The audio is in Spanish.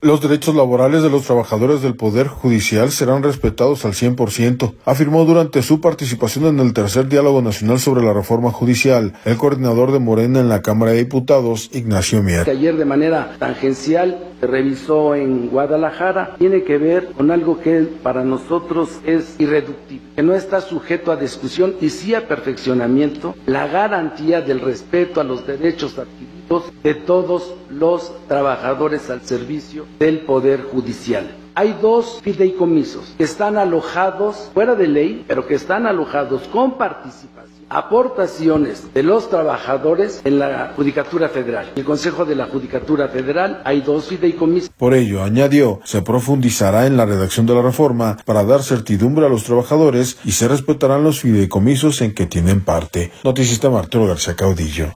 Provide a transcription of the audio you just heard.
Los derechos laborales de los trabajadores del Poder Judicial serán respetados al 100%, afirmó durante su participación en el tercer Diálogo Nacional sobre la Reforma Judicial el coordinador de Morena en la Cámara de Diputados, Ignacio Mier. Que ayer de manera tangencial se revisó en Guadalajara, tiene que ver con algo que para nosotros es irreductible, que no está sujeto a discusión y sí a perfeccionamiento, la garantía del respeto a los derechos adquiridos de todos los trabajadores al servicio del Poder Judicial. Hay 2 fideicomisos que están alojados fuera de ley, pero que están alojados con participación, aportaciones de los trabajadores en la Judicatura Federal. En el Consejo de la Judicatura Federal hay 2 fideicomisos. Por ello, añadió, se profundizará en la redacción de la reforma para dar certidumbre a los trabajadores y se respetarán los fideicomisos en que tienen parte. Noticista Arturo García Caudillo.